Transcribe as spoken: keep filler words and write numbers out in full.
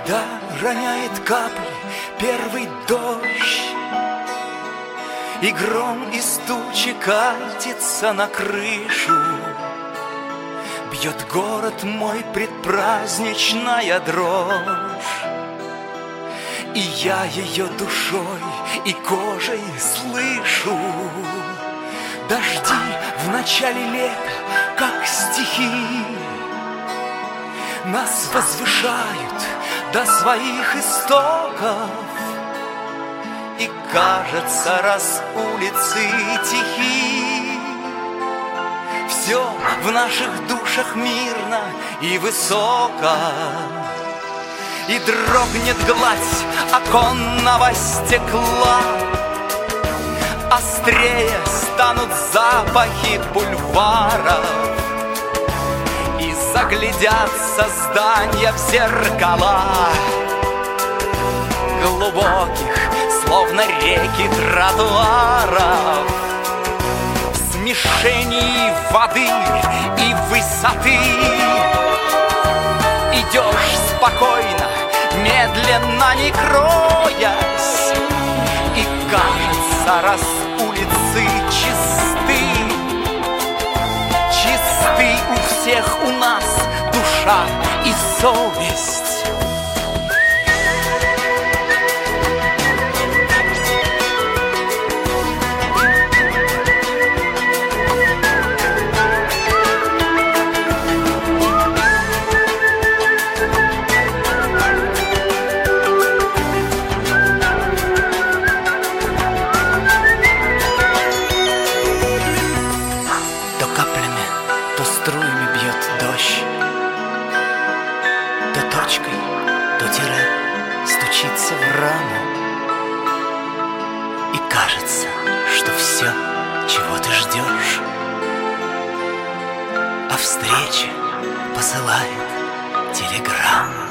Когда роняет капли первый дождь, и гром из тучи катится на крышу, бьет город мой предпраздничная дрожь, и я ее душой и кожей слышу. Дожди в начале лета, как стихи, нас возвышают до своих истоков. И кажется, раз улицы тихи, все в наших душах мирно и высоко. И дрогнет гладь оконного стекла, острее станут запахи бульваров, и заглядятся здания в зеркала глубоких, словно реки, тротуаров. В смешении воды и высоты идешь спокойно, медленно, не кроясь, и кажется, раз улицы чисты, чисты у всех у нас душа и совесть. То струями бьет дождь, то точкой, то тире стучится в раму, и кажется, что все, чего ты ждешь, о встрече посылает телеграмму.